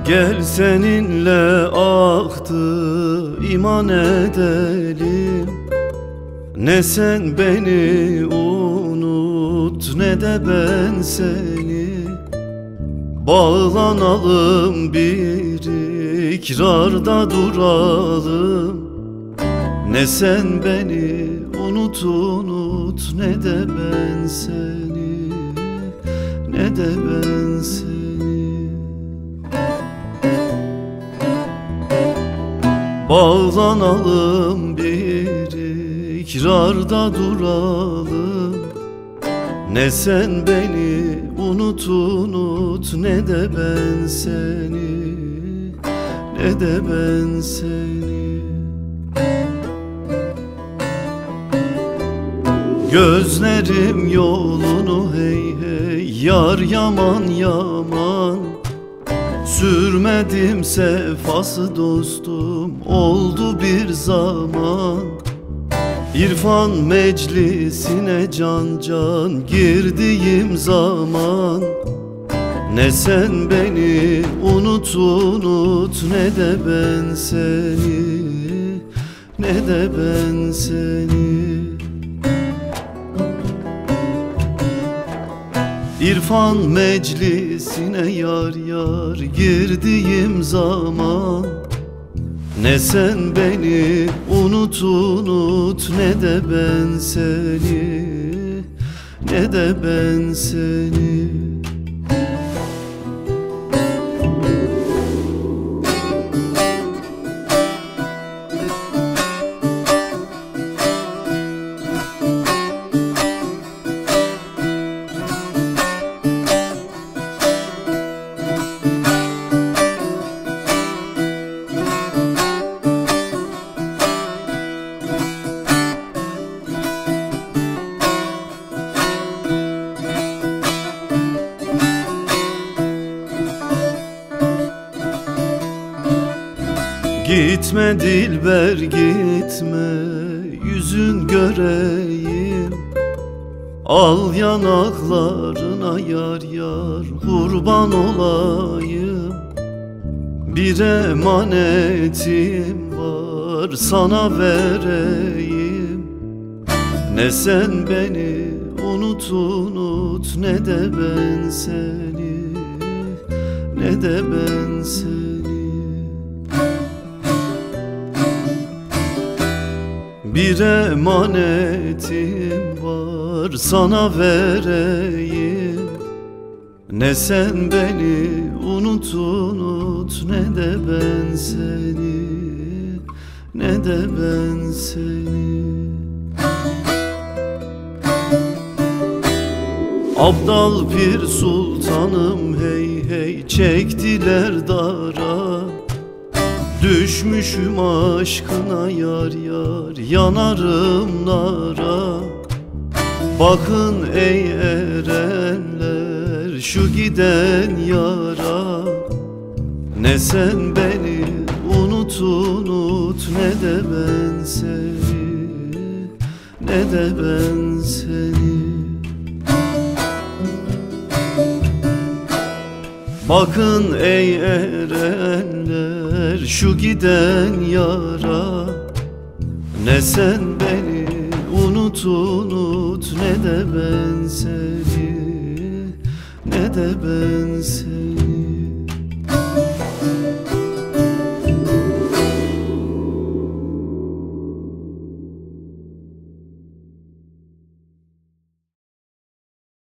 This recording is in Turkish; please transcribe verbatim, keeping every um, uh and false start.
Gel seninle ahtı iman edelim. Ne sen beni unut ne de ben seni. Bağlanalım bir ikrarda duralım. Ne sen beni unut unut ne de ben seni, ne de ben seni. Bağlanalım bir ikrarda duralım. Ne sen beni unut unut ne de ben seni, ne de ben seni. Gözlerim yolunu hey hey yar yaman yaman. Sürmedim sefası dostum oldu bir zaman. İrfan meclisine can can girdiğim zaman. Ne sen beni unut unut ne de ben seni, ne de ben seni. İrfan meclisine yar yar girdiğim zaman. Ne sen beni unut unut ne de ben seni, ne de ben seni. Gitme dilber gitme, yüzün göreyim. Al yanaklarına yar yar kurban olayım. Bir emanetim var sana vereyim. Ne sen beni unut unut ne de ben seni, ne de ben seni. Bir emanetim var sana vereyim. Ne sen beni unut unut ne de ben seni, ne de ben seni. Abdal Pir Sultanım hey hey çektiler dara. Düşmüşüm aşkına yar yar yanarım nara. Bakın ey erenler şu giden yara. Ne sen beni unut unut ne de ben seni, ne de ben seni. Bakın ey erenler şu giden yara. Ne sen beni unut unut ne de ben seni, ne de ben seni.